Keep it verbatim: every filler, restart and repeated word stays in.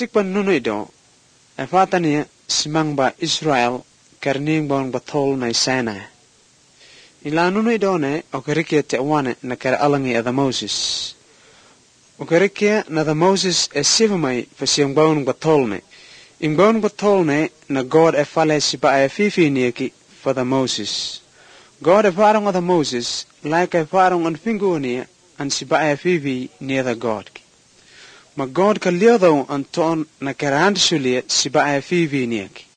sikpan nuno ido e fatania simang ba Israel karning bong batol na isana ila nuno ido ne okerike te wane na kar alangi ada Moses okerike na da Moses e sivamai fasiang bong batol ne in bong batol ne na God e fale siba e fifi nieki for the Moses God e farong ada Moses like e farong an fingonia an siba e fifi near the God ma God ka liodo an ton na karand sulie siba e fifi nieki